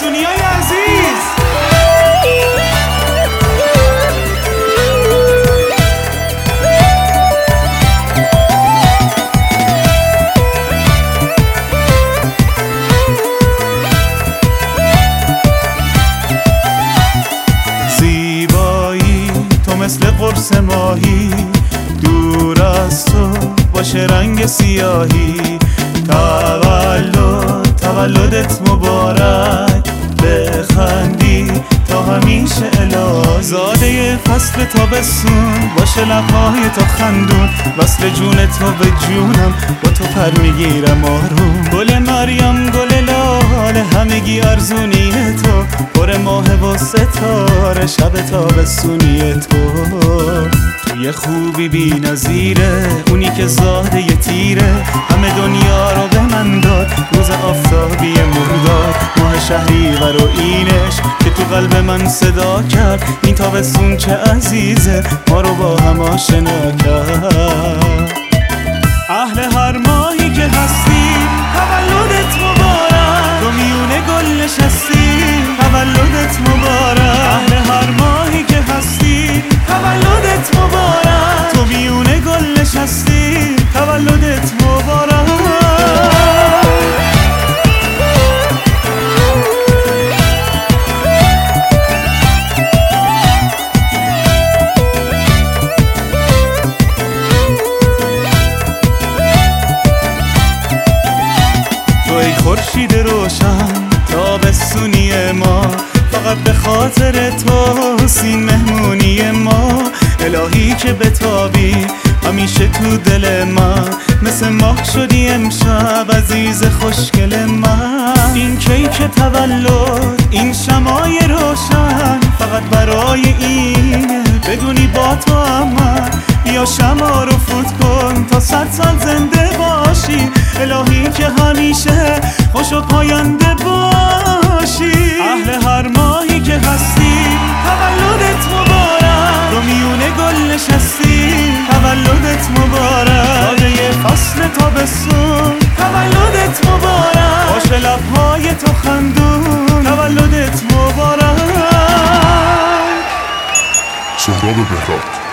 تابستونیای عزیز. مثل قرص ماهی دور از تو باشه رنگ سیاهی. تولدت مبارک، بخندی تا همیشه الهی. زاده فصل تابستون باشه لبهای تا خندون، وصل جون تو به جونم با تو پر میگیرم آروم. گل مریم گل لاله همگی ارزونی تو، پر ماه و ستاره شب تابستونی تو. توی خوبی بی نظیره، اونی که زاده ی تیره، همه دنیا رو به من داد. روز آفتابی مرداد، ماه شهریور و اینش که تو قلب من صدا کرد. این تابستون چه عزیزه، ما رو با هم آشنا کرد. اهل هر ماهی که هستی تولدت مبارک، تو میونه گل نشستی تولدت مبارک. اهل هر ماهی که هستی تولدت مبارک، تو میونه گل نشستی تولدت مبارک. تو ای خورشید روشن تابستونی ما، فقط به خاطر تو سین مهمونی ما. الهی که بتابی همیشه تو دل من، مثل ماه شدی امشب عزیز خوشگل من. این کیک تولد این شمای روشن، فقط برای اینه بدونی با تو من. بیا شما رو فوت کن تا 100 سال زنده باشی، الهی که همیشه خوش و پاینده باشی. اهل هر ماهی که هستی تولدت مبارک، تو میونه گل نشستی تولدت مبارک. زاده فصل تابستون تولدت مبارک، باشه لبهای تو خندون تولدت مبارک. سهراب بهراد.